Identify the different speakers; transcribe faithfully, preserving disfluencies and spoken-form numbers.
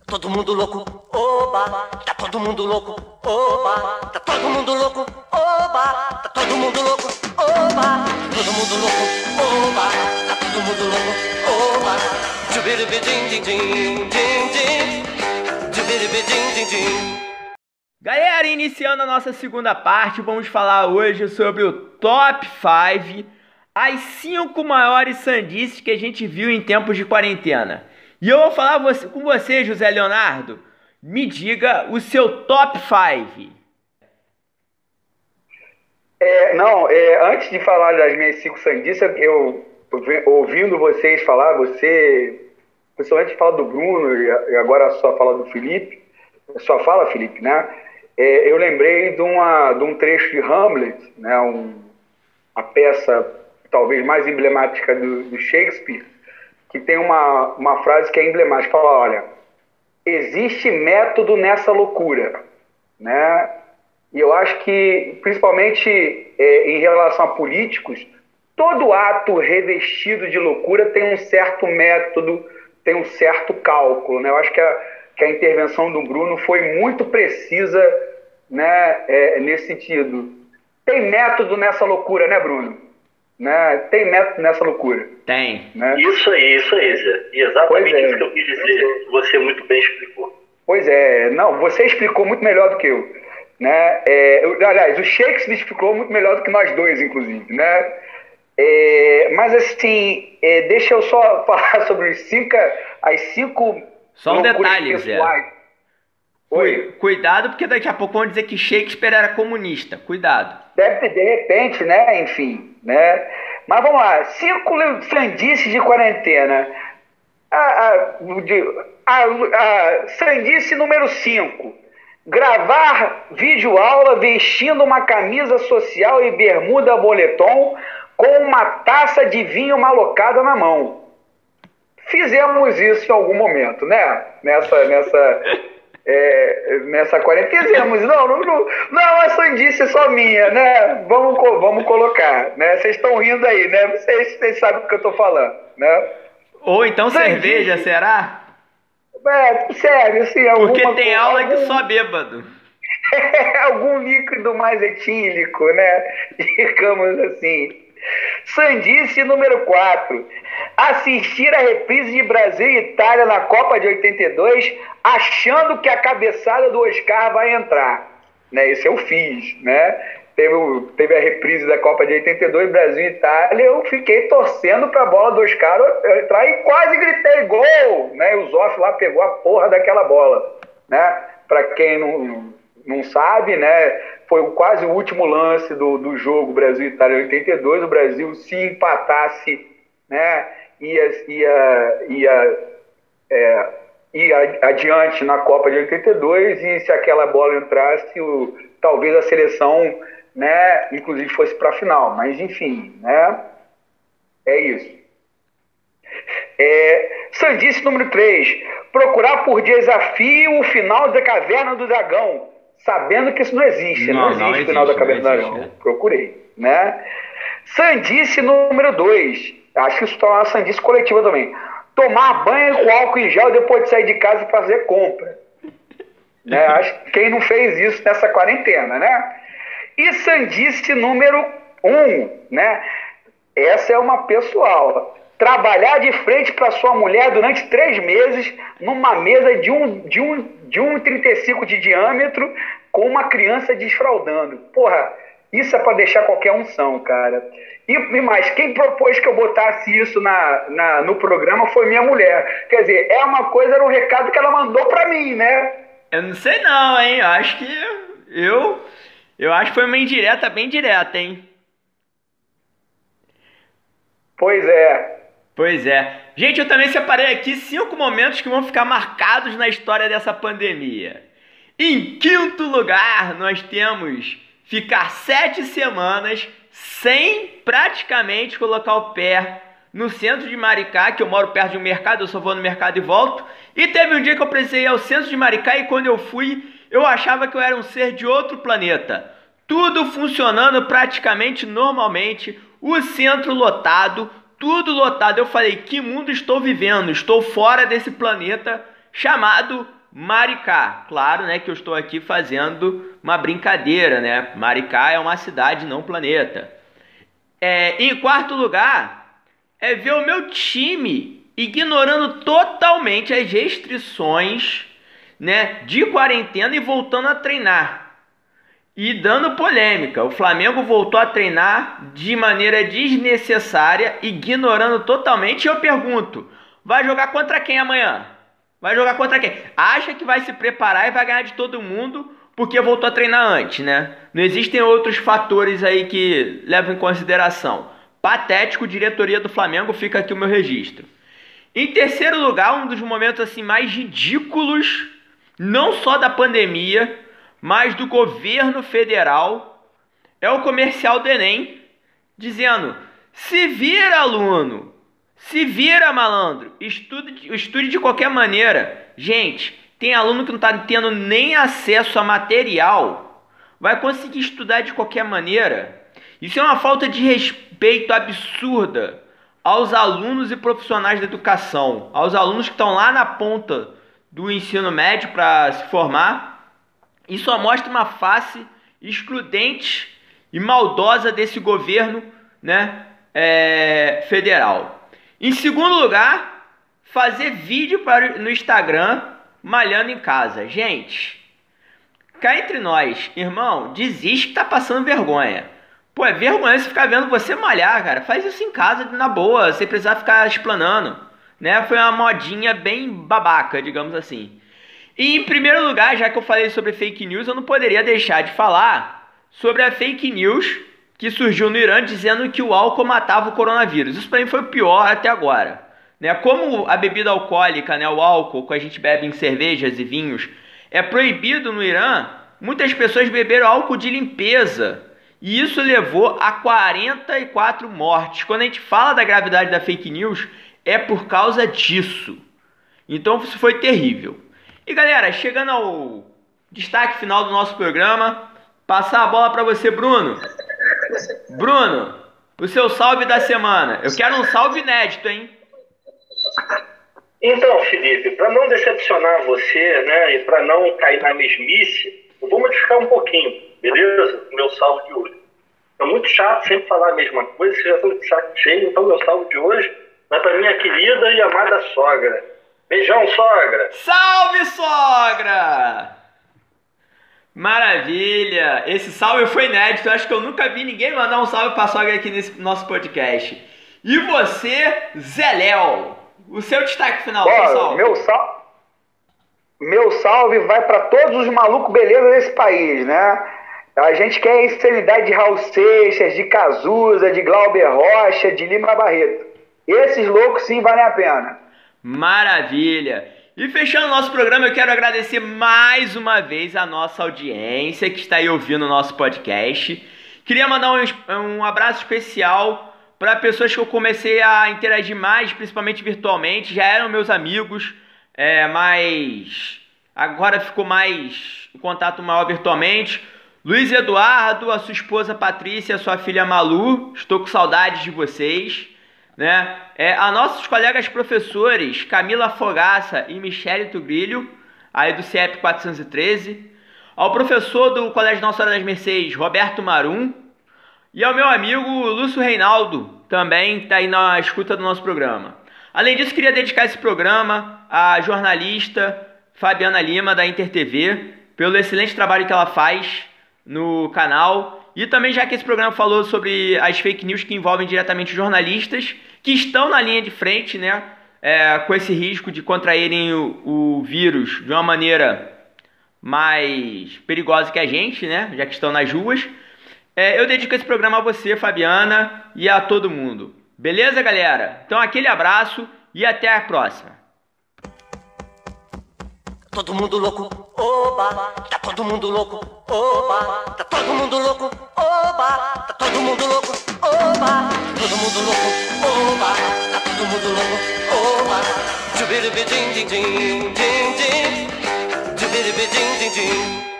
Speaker 1: todo mundo louco, oba, tá todo mundo louco, oba, tá todo mundo louco, oba, tá todo mundo louco, oba, todo mundo louco, oba, tá todo mundo louco, oba, tchubiribidim, din, din, din, din, tchubiribidim, din, din.
Speaker 2: Galera, iniciando a nossa segunda parte, vamos falar hoje sobre o Top cinco, as cinco maiores sandices que a gente viu em tempos de quarentena. E eu vou falar você, com você, José Leonardo. Me diga o seu Top cinco.
Speaker 3: É, não, é, antes de falar das minhas cinco sandices, eu, ouvindo vocês falar, você, principalmente fala do Bruno e agora só fala do Felipe, só fala Felipe, né? É, eu lembrei de, uma, de um trecho de Hamlet, né? Um, a peça talvez mais emblemática do, do Shakespeare, que tem uma, uma frase que é emblemática, fala, olha, existe método nessa loucura, né? E eu acho que, principalmente é, em relação a políticos, todo ato revestido de loucura tem um certo método, tem um certo cálculo, né? Eu acho que a, que a intervenção do Bruno foi muito precisa, né, é, nesse sentido. Tem método nessa loucura, né, Bruno? Né? Tem método nessa loucura.
Speaker 2: Tem.
Speaker 3: Né?
Speaker 4: Isso aí, isso aí, Zé. E exatamente
Speaker 3: é.
Speaker 4: isso que eu quis dizer. Você muito bem explicou.
Speaker 3: Pois é. Não, você explicou muito melhor do que eu. Né? É, eu aliás, o Shakespeare explicou muito melhor do que nós dois, inclusive. Né? É, mas, assim, é, deixa eu só falar sobre os cinco, as cinco
Speaker 2: Só um detalhe, Zé.
Speaker 3: Oi.
Speaker 2: Cuidado, porque daqui a pouco vão dizer que Shakespeare era comunista. Cuidado.
Speaker 3: Deve, de repente, né? Enfim, né? Mas vamos lá. Cinco sandices de quarentena. A, a, a, a sandice número cinco. Gravar videoaula vestindo uma camisa social e bermuda boletom com uma taça de vinho malocada na mão. Fizemos isso em algum momento, né? Nessa... nessa É, nessa quarentena, fizemos, não, não, não, não, a sandice é só minha, né? Vamos, vamos colocar, né? Vocês estão rindo aí, né? Vocês, vocês sabem o que eu estou falando, né?
Speaker 2: Ou então sandice, cerveja, será?
Speaker 3: É, sério, assim,
Speaker 2: porque
Speaker 3: alguma,
Speaker 2: tem aula
Speaker 3: algum,
Speaker 2: que só bêbado.
Speaker 3: algum líquido mais etílico, né? Digamos assim. Sandice número quatro. Assistir a reprise de Brasil e Itália na Copa de oitenta e dois achando que a cabeçada do Oscar vai entrar. Né? Isso eu fiz. Né? Teve, teve a reprise da Copa de oitenta e dois, Brasil e Itália, eu fiquei torcendo para a bola do Oscar entrar e quase gritei gol! Né? O Zoff lá pegou a porra daquela bola. Né? Para quem não, não sabe, né? Foi quase o último lance do, do jogo Brasil e Itália oitenta e dois. O Brasil, se empatasse, né, ia, ia, ia, é, ia adiante na Copa de oitenta e dois, e se aquela bola entrasse, o, talvez a seleção, né, inclusive fosse para a final. Mas, enfim, né, é isso. É, sandice número três. Procurar por desafio o final da Caverna do Dragão, sabendo que isso não existe, não, não existe não o final existe, da Caverna do Dragão. É. Procurei, né? Sandice número dois. Acho que isso está uma sandice coletiva também. Tomar banho com álcool em gel depois de sair de casa e fazer compra. Né? Acho que quem não fez isso nessa quarentena, né? E sandice número um, né? Essa é uma pessoal. Trabalhar de frente para sua mulher durante três meses numa mesa de um, de um, de um vírgula trinta e cinco de diâmetro com uma criança desfraldando. Porra, isso é para deixar qualquer unção, cara. E, e mais, quem propôs que eu botasse isso na, na, no programa foi minha mulher. Quer dizer, é uma coisa, era um recado que ela mandou para mim, né?
Speaker 2: Eu não sei não, hein? Eu acho que... Eu, eu acho que foi uma indireta bem direta, hein?
Speaker 3: Pois é.
Speaker 2: Pois é. Gente, eu também separei aqui cinco momentos que vão ficar marcados na história dessa pandemia. Em quinto lugar, nós temos ficar sete semanas sem praticamente colocar o pé no centro de Maricá, que eu moro perto de um mercado, eu só vou no mercado e volto. E teve um dia que eu precisei ir ao centro de Maricá e quando eu fui, eu achava que eu era um ser de outro planeta. Tudo funcionando praticamente normalmente, o centro lotado, tudo lotado. Eu falei, que mundo estou vivendo? Estou fora desse planeta chamado Maricá. Claro, né, que eu estou aqui fazendo uma brincadeira, né? Maricá é uma cidade, não planeta. É, em quarto lugar, é ver o meu time ignorando totalmente as restrições, né, de quarentena e voltando a treinar. E dando polêmica, o Flamengo voltou a treinar de maneira desnecessária, ignorando totalmente. E eu pergunto, vai jogar contra quem amanhã? Vai jogar contra quem? Acha que vai se preparar e vai ganhar de todo mundo porque voltou a treinar antes, né? Não existem outros fatores aí que levam em consideração. Patético, diretoria do Flamengo, fica aqui o meu registro. Em terceiro lugar, um dos momentos assim mais ridículos, não só da pandemia, mas do governo federal, é o comercial do Enem, dizendo, se vira aluno, se vira malandro, estude, estude de qualquer maneira. Gente, tem aluno que não está tendo nem acesso a material, vai conseguir estudar de qualquer maneira. Isso é uma falta de respeito absurda aos alunos e profissionais da educação, aos alunos que estão lá na ponta do ensino médio para se formar. Isso só mostra uma face excludente e maldosa desse governo, né, é, federal. Em segundo lugar, fazer vídeo para, no Instagram malhando em casa. Gente, cá entre nós, irmão, desiste que tá passando vergonha. Pô, é vergonha você ficar vendo você malhar, cara. Faz isso em casa na boa, sem precisar ficar explanando, né? Foi uma modinha bem babaca, digamos assim. E em primeiro lugar, já que eu falei sobre fake news, eu não poderia deixar de falar sobre a fake news que surgiu no Irã dizendo que o álcool matava o coronavírus. Isso para mim foi o pior até agora, né? Como a bebida alcoólica, né, o álcool que a gente bebe em cervejas e vinhos, é proibido no Irã, muitas pessoas beberam álcool de limpeza. E isso levou a quarenta e quatro mortes. Quando a gente fala da gravidade da fake news, é por causa disso. Então isso foi terrível. E galera, chegando ao destaque final do nosso programa, passar a bola para você, Bruno. Bruno, o seu salve da semana. Eu quero um salve inédito, hein?
Speaker 4: Então, Felipe, para não decepcionar você, né, e para não cair na mesmice, eu vou modificar um pouquinho, beleza? O meu salve de hoje. É muito chato sempre falar a mesma coisa, vocês já estão de saco cheio, então meu salve de hoje vai para minha querida e amada sogra. Beijão, sogra!
Speaker 2: Salve, sogra! Maravilha! Esse salve foi inédito. Eu acho que eu nunca vi ninguém mandar um salve pra sogra aqui nesse nosso podcast. E você, Zé Léo? O seu destaque final,
Speaker 3: Bom,
Speaker 2: seu salve.
Speaker 3: Meu, sal... meu salve vai para todos os malucos beleza desse país, né? A gente quer a insanidade de Raul Seixas, de Cazuza, de Glauber Rocha, de Lima Barreto. Esses loucos sim valem a pena.
Speaker 2: Maravilha! E fechando o nosso programa, eu quero agradecer mais uma vez a nossa audiência que está aí ouvindo o nosso podcast. Queria mandar um, um abraço especial para pessoas que eu comecei a interagir mais, principalmente virtualmente. Já eram meus amigos, é, mas agora ficou mais em contato maior virtualmente. Luiz Eduardo, a sua esposa Patrícia, a sua filha Malu, estou com saudades de vocês. Né? É, a nossos colegas professores Camila Fogaça e Michele Tugrilho, aí do C E P quatrocentos e treze, ao professor do Colégio Nossa Senhora das Mercês, Roberto Marum, e ao meu amigo Lúcio Reinaldo, também está aí na escuta do nosso programa. Além disso, queria dedicar esse programa à jornalista Fabiana Lima, da Inter T V, pelo excelente trabalho que ela faz no canal. E também, já que esse programa falou sobre as fake news que envolvem diretamente jornalistas que estão na linha de frente, né, é, com esse risco de contraírem o, o vírus de uma maneira mais perigosa que a gente, né, já que estão nas ruas, é, eu dedico esse programa a você, Fabiana, e a todo mundo. Beleza, galera? Então, aquele abraço e até a próxima.
Speaker 1: Todo mundo louco, oba, tá todo mundo louco, oba, tá todo mundo louco, oba, tá todo mundo louco, oba, todo mundo louco, oba, tá todo mundo louco, oba, tchubiribidim, din, din, din, din, tchubiribidim, din, din.